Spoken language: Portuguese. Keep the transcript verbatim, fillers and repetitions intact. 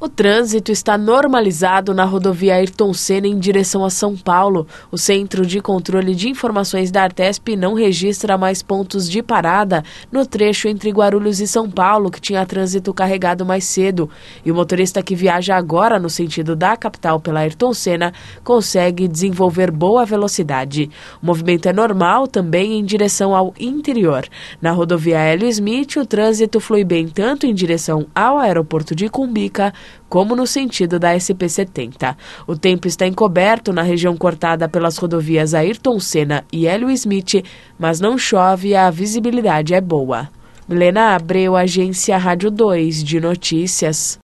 O trânsito está normalizado na rodovia Ayrton Senna em direção a São Paulo. O Centro de Controle de Informações da Artesp não registra mais pontos de parada no trecho entre Guarulhos e São Paulo, que tinha trânsito carregado mais cedo. E o motorista que viaja agora no sentido da capital pela Ayrton Senna consegue desenvolver boa velocidade. O movimento é normal também em direção ao interior. Na rodovia Hélio Smith, o trânsito flui bem tanto em direção ao aeroporto de Cumbica, como no sentido da S P setenta. O tempo está encoberto na região cortada pelas rodovias Ayrton Senna e Hélio Smith, mas não chove e a visibilidade é boa. Milena Abreu, Agência Rádio dois de Notícias.